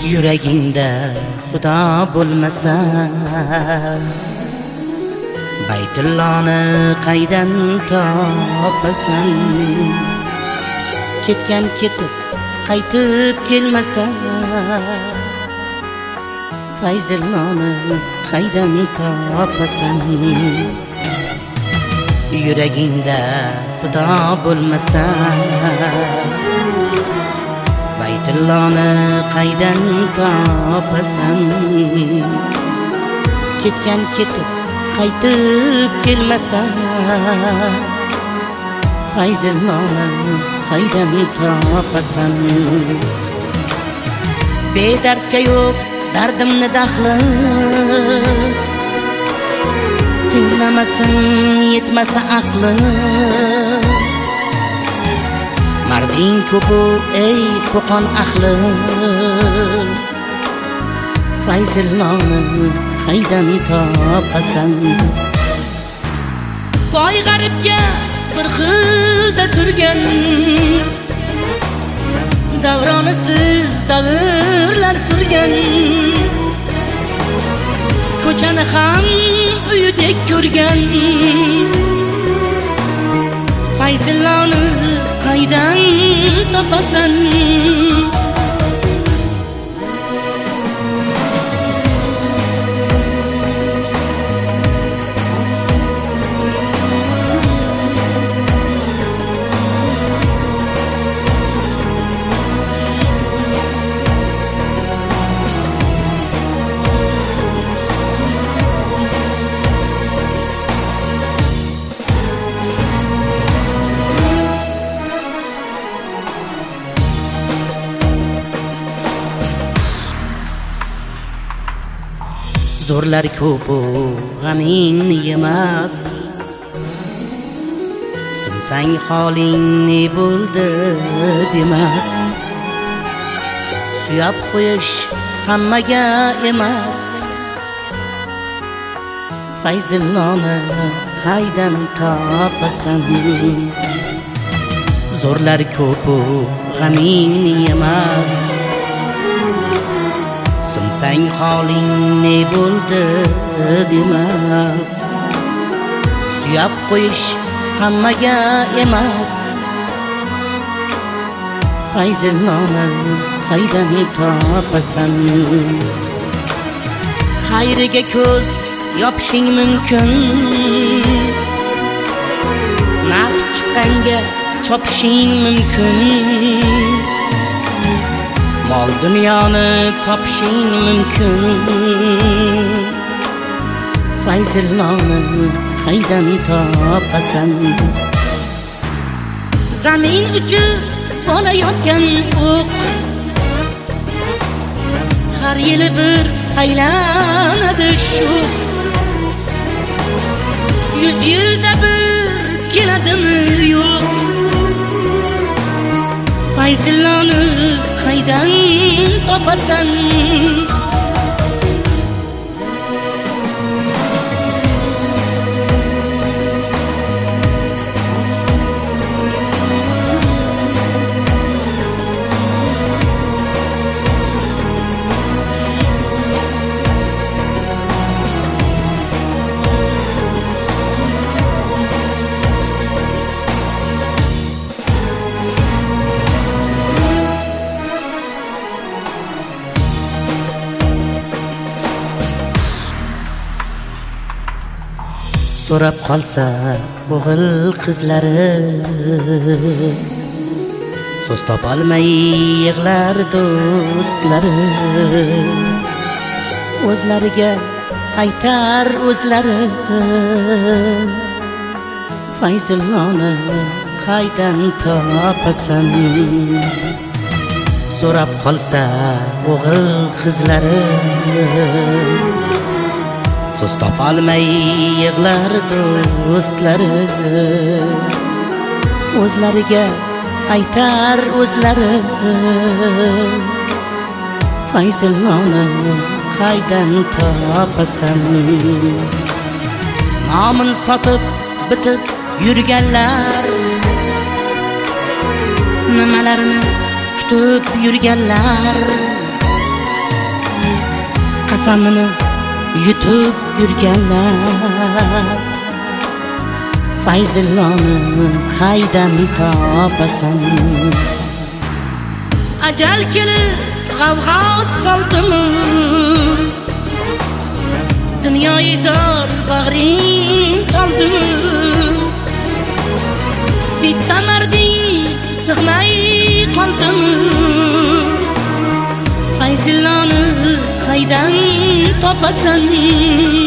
yuragingda xudo bo'lmasa, Baytulloni qaydan topasan? Ketgan ketib qaytib kelmasa, Fayzulloni qaydan topasan? Yuragingda xudo bo'lmasa, Baytulloni qaydan topasan? Ketgan ketib qaytib kelmasa, Fayzulloni qaydan topasan? Bedardga yo'q dardimni daxli, tinglamasin yetmasa aqli. Marding ko'pu ey qo'qon ahli, Fayzulloni qaydan topasan? Boy g'aribga bir xilda turgan, davronisiz davrlar surgan. Ko'chani ham uyidek ko'rgan, Fayzulloni qaydan topasan? Zo'rlar ko'pu g'aming yemas, sinsang holing ne bo'ldi demas. Suyab qo'yish hammaga emas, Fayzulloni qaydan topasan? Zo'rlar ko'pu g'aming yemas, sinsang holing ne bo'ldi demas. Suyab qo'yish hammaga emas, Fayzulloni qaydan topasan? Xayriga ko'z yopishing mumkin, naf chiqqanga chopishing mumkin. Mol dunyoni topishing mumkin, Fayzulloni qaydan topasan? Zamin uchib borayotgan o'q, har yili bir aylanadi shuq. 100 yilda bir keladimi yo'q, Fayzulloni qaydan topasan? So'rab qolsa o'g'il qizlari, so'z topolmay yig'lar do'stlari. O'zlariga aytar o'zlari, Fayzulloni qaydan topasan? So'rab qolsa o'g'il qizlari, so'z topolmay yig'lar do'stlari. O'zlariga aytar o'zlari, Fayzulloni qaydan topasan? Nomin sotib bitib yurganlar, nimalarni kutib yurganlar. qasamini yutib yurganlar Fayzilloni qaydan topasan Ajal kelib g'avg'o soldimi Dunyoyi zor bag'ring toldimi Bitta marding sig'may qoldimi Fayzilloni qaydan topasan